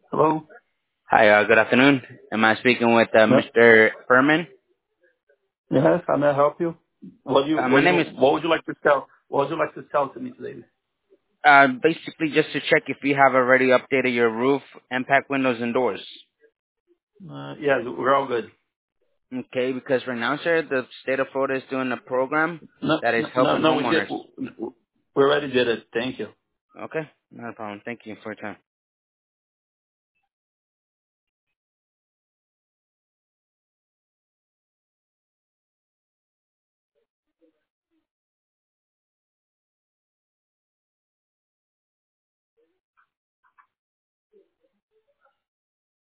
Hello? Hi, good afternoon. Am I speaking with Yeah. Mr. Furman? Yes, how may I help you? My name is What would you like to sell? What would you like to sell to me today? basically just to check if you have already updated your roof, impact windows, and doors. Yeah, we're all good. Okay, because right now, sir, the state of Florida is doing a program No, that is no, no, helping no, we did. homeowners. We already did it. Thank you. Okay, not a problem. Thank you for your time.